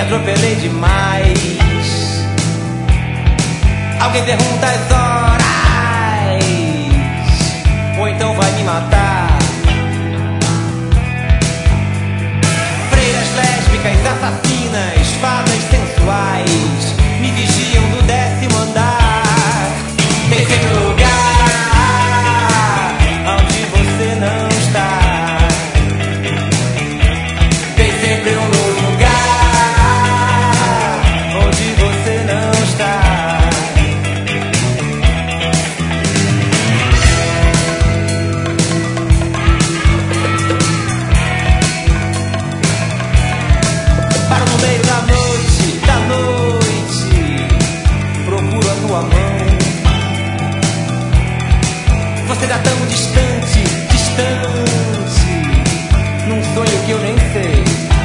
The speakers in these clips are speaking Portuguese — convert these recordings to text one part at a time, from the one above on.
atropelei demais. Alguém pergunta as horas, ou então vai me matar. Freiras lésbicas, assassinas, fadas sensuais me vigiam do 10º andar. Tem sempre um lugar onde você não está. Tem sempre um lugar onde você não está. Paro no meio da noite, procuro a tua mão. Você tá tão distante, distante, num sonho que eu nem sei.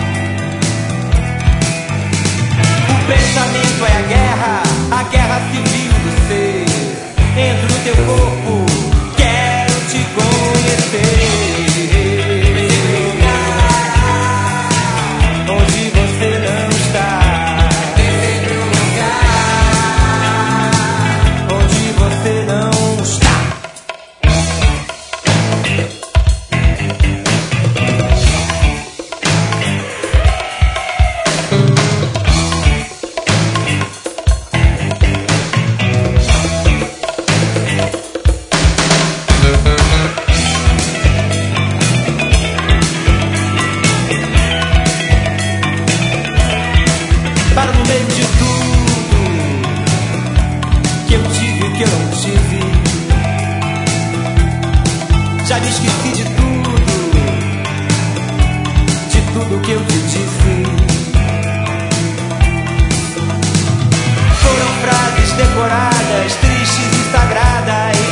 O pensamento é a guerra civil do ser. Entro no teu corpo, quero te conhecer. Onde você não está. Tem sempre um lugar onde você não está. Para no meio de tudo que eu tive e que eu não tive. Já me esqueci de tudo que eu te disse. Foram frases decoradas, tristes e sagradas.